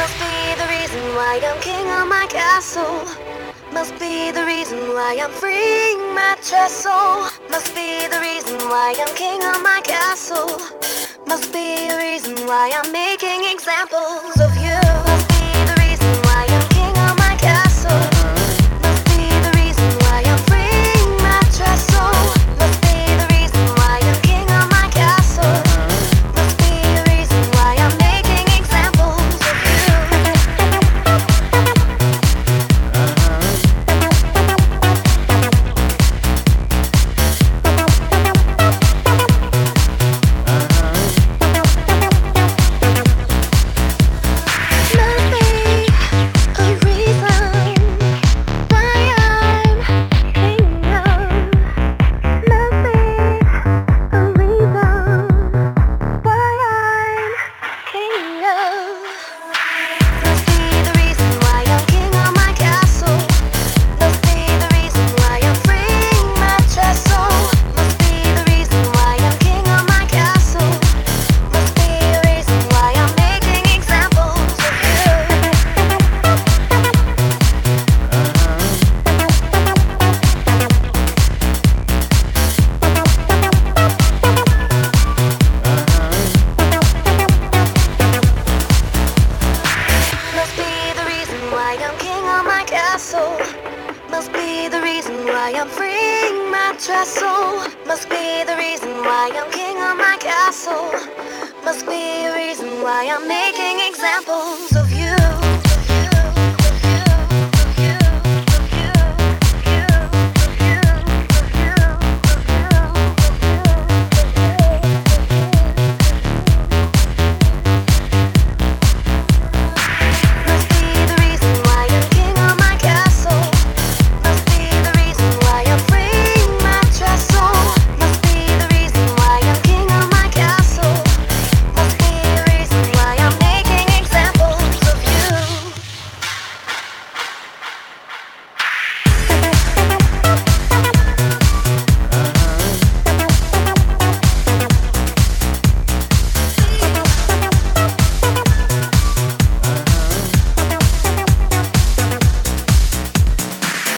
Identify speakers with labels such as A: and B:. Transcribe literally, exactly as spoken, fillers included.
A: Must be the reason why I'm king of my castle. Must be the reason why I'm freeing my trestle. Must be the reason why I'm king of my castle. Must be the reason why I'm making examples of you. Must be the reason why I'm king of my castle. Must be the reason why I'm freeing my trestle. Must be the reason why I'm king of my castle. Must be the reason why I'm making examples of you. Must be the reason why I'm freeing my trestle. Must be the reason why I'm king of my castle. Must be the reason why I'm making examples of you.